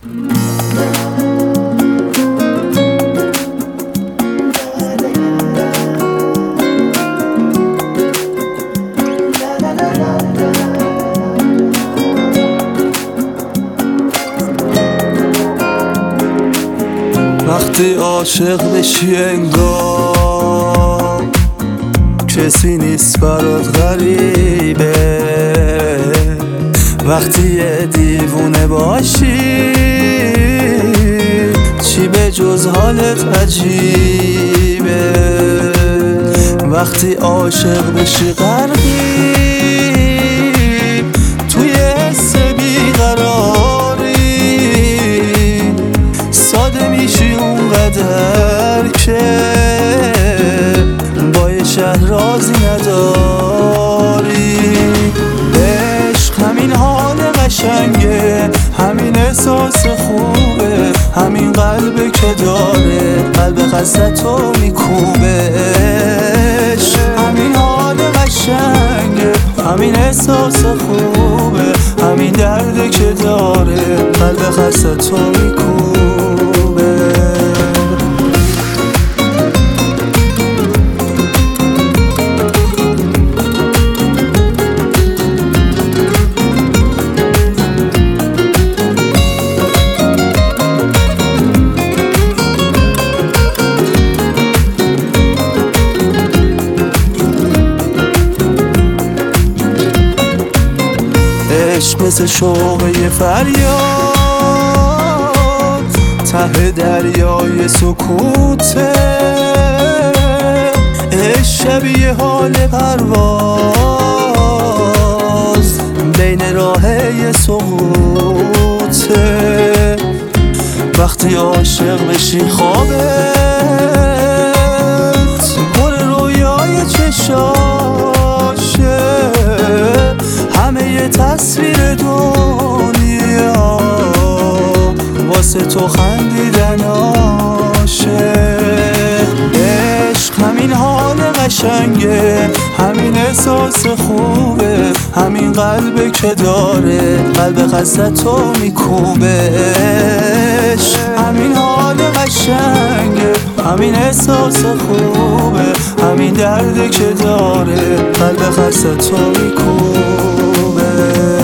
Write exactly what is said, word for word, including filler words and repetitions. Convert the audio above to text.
وقتی عاشق بشی انگار کسی نیست برات غریبه، وقتی یه دیوونه باشی چی به جز حالت عجیبه. وقتی عاشق بشی غرقی توی حس بیقراری، ساده میشی اونقدر که با یه شهر رازی نداری. عشق همین حال قشنگه، همین احساس خوبه، همین قلبه که داره قلب خستتو میکوبه. عشق همین حال قشنگه، همین احساس خوبه، همین درده که داره قلب خستتو میکوبه. عشق مثل شوق یه فریاد ته دریای سکوته. عشق شبیه حال پرواز بین راه یه سقوطه. وقتی عاشق بشی خوابت پر رویای چشاشه، همه یه تصویر دنیا واسه تو خندیدناشه. عشق همین حال قشنگه، همین احساس خوبه، همین قلبه که داره قلب خستتو میکوبه. عشق همین حال قشنگه، همین احساس خوبه، همین درده که داره قلب خستتو میکوبه.